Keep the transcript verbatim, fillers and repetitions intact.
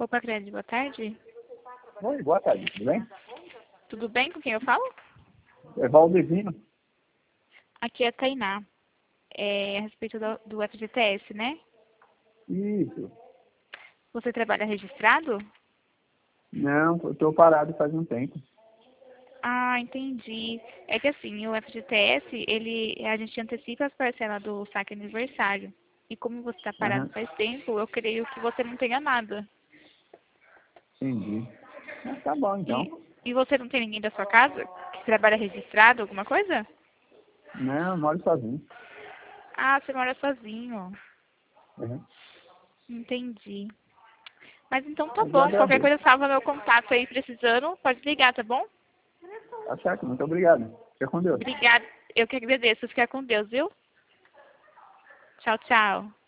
Copa Crédito, boa tarde. Oi, boa tarde, tudo bem? Tudo bem? Com quem eu falo? É Valdevino. Aqui é a Tainá. É a respeito do, do F G T S, né? Isso. Você trabalha registrado? Não, eu tô parado faz um tempo. Ah, entendi. É que assim, o F G T S, ele, a gente antecipa as parcelas do saque aniversário. E como você está parado Aham, faz tempo, eu creio que você não tenha nada. entendi. Mas tá bom, E, então. e você não tem ninguém da sua casa que trabalha registrado, alguma coisa? Não, eu moro sozinho. Ah, você mora sozinho. Uhum. Entendi. Mas então tá Mas eu bom. Qualquer agradeço. coisa, salva meu contato aí precisando. Pode ligar, tá bom? Tá certo, muito obrigado. Fica com Deus. Obrigada. Eu que agradeço. Fica com Deus, viu? Tchau, tchau.